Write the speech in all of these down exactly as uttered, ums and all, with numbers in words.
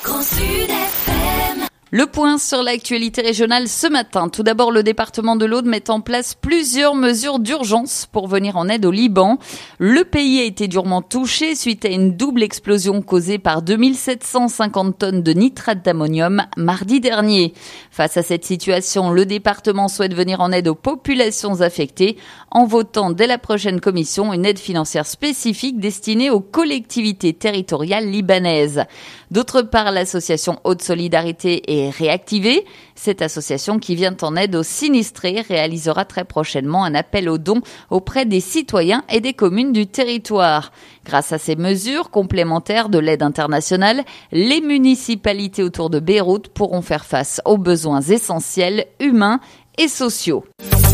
Grand Sud F M. Le point sur l'actualité régionale ce matin. Tout d'abord, le département de l'Aude met en place plusieurs mesures d'urgence pour venir en aide au Liban. Le pays a été durement touché suite à une double explosion causée par deux mille sept cent cinquante tonnes de nitrate d'ammonium mardi dernier. Face à cette situation, le département souhaite venir en aide aux populations affectées en votant dès la prochaine commission une aide financière spécifique destinée aux collectivités territoriales libanaises. D'autre part, l'association Haute Solidarité est réactivée. Cette association qui vient en aide aux sinistrés réalisera très prochainement un appel aux dons auprès des citoyens et des communes du territoire. Grâce à ces mesures complémentaires de l'aide internationale, les municipalités autour de Beyrouth pourront faire face aux besoins essentiels humains et sociaux.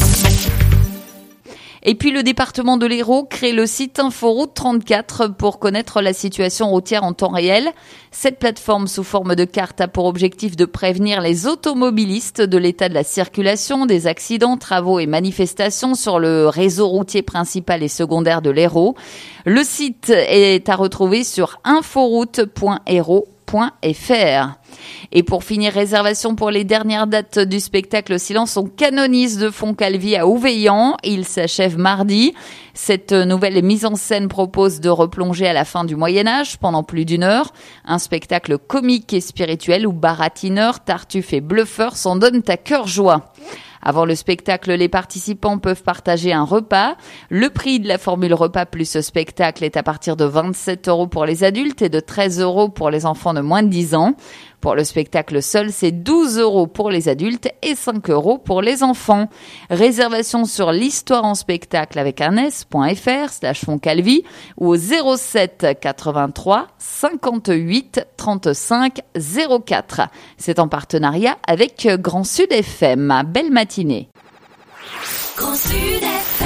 Et puis le département de l'Hérault crée le site Inforoute trente-quatre pour connaître la situation routière en temps réel. Cette plateforme sous forme de carte a pour objectif de prévenir les automobilistes de l'état de la circulation, des accidents, travaux et manifestations sur le réseau routier principal et secondaire de l'Hérault. Le site est à retrouver sur inforoute point hérault point f r. Et pour finir, réservation pour les dernières dates du spectacle Silence on canonise de Fontcalvi à Ouveillan. Il s'achève mardi. Cette nouvelle mise en scène propose de replonger à la fin du Moyen-Âge pendant plus d'une heure. Un spectacle comique et spirituel où baratineurs, tartuffes et bluffeurs s'en donnent à cœur joie. Avant le spectacle, les participants peuvent partager un repas. Le prix de la formule repas plus spectacle est à partir de vingt-sept euros pour les adultes et de treize euros pour les enfants de moins de dix ans. Pour le spectacle seul, c'est douze euros pour les adultes et cinq euros pour les enfants. Réservation sur l'histoire en spectacle avec un s.fr slash Fontcalvi ou au zéro sept quatre-vingt-trois cinquante-huit trente-cinq zéro quatre. C'est en partenariat avec Grand Sud F M. Belle matinée. Grand Sud F M.